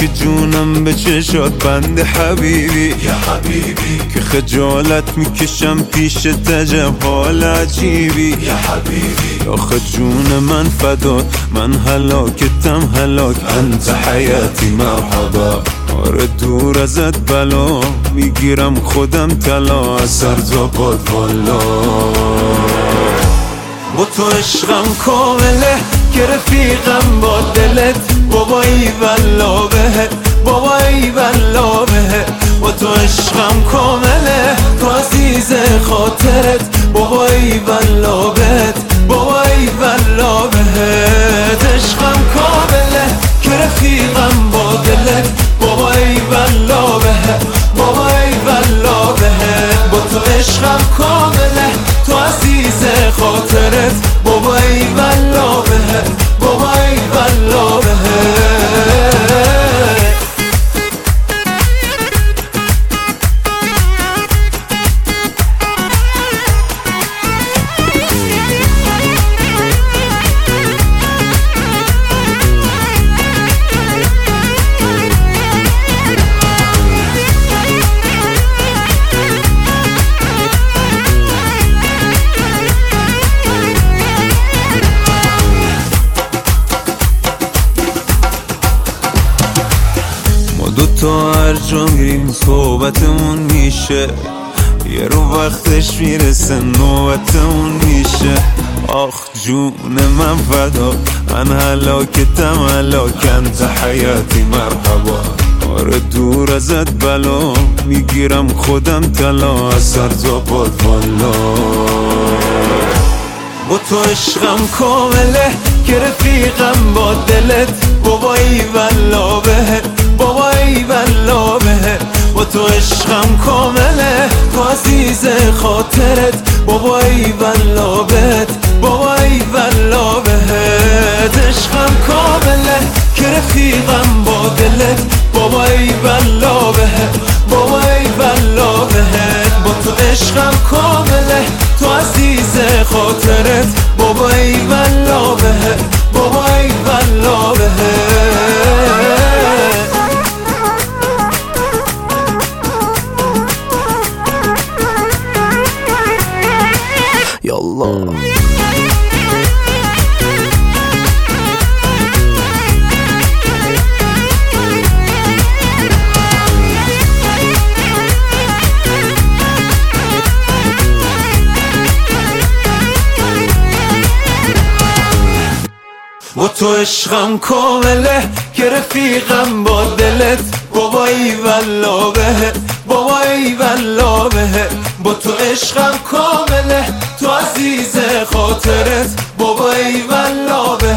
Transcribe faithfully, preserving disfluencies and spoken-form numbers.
جونم به چشات بند حبیبی یا حبیبی، که خجالت میکشم پیش تجب حال عجیبی یا حبیبی، آخه جون من فدات، من هلاکتم هلاک، انت حیاتی مرحبا. آره دور ازت بلا میگیرم خودم طلا، از سر تا پات والا. با تو عشقم کامله که رفیقم با دلت، بابا ای والله بهت، بابا ای والله بهت. با تو عشقم کامله تو عزیز خاطرت، بابا ای والله بهت، بابا ای والله بهت. عشقم کامله که رفیقم با دلت، بابا ای والله بهت، بابا ای والله بهت. با تو عشقم کامله تو عزیز خاطرت، بابا ای والله بهت، بابا ای والله بهت. دوتا هر جا میریم صحبتمون میشه، یه رو وقتش میرسه نوبتمون میشه. آخ جون من فدا، من هلاکتم هلاک، انت حیاتی مرحبا. آره دور ازت بلا میگیرم خودم طلا، از سر تا پات والا. با تو عشقم کامله که رفیقم با دلت، بابا ای والله بهت، بابا ای والله بهت. با تو عشقم کامله تو عزیز خاطرت، بابا ای والله بهت، بابا ای والله بهت. عشقم کامله که رفیقم با دلت، بابا ای والله بهت، بابا ای والله بهت. با تو عشقم کامله تو عزیز خاطرت، بابا ای والله بهت، بابا ای والله بهت. یالله با تو عشقم کامله که رفیقم با دلت، بابا ای والله بهت، بابا ای والله بهت. با تو عشقم کامله تو عزیز خاطرت، بابا ای والله بهت.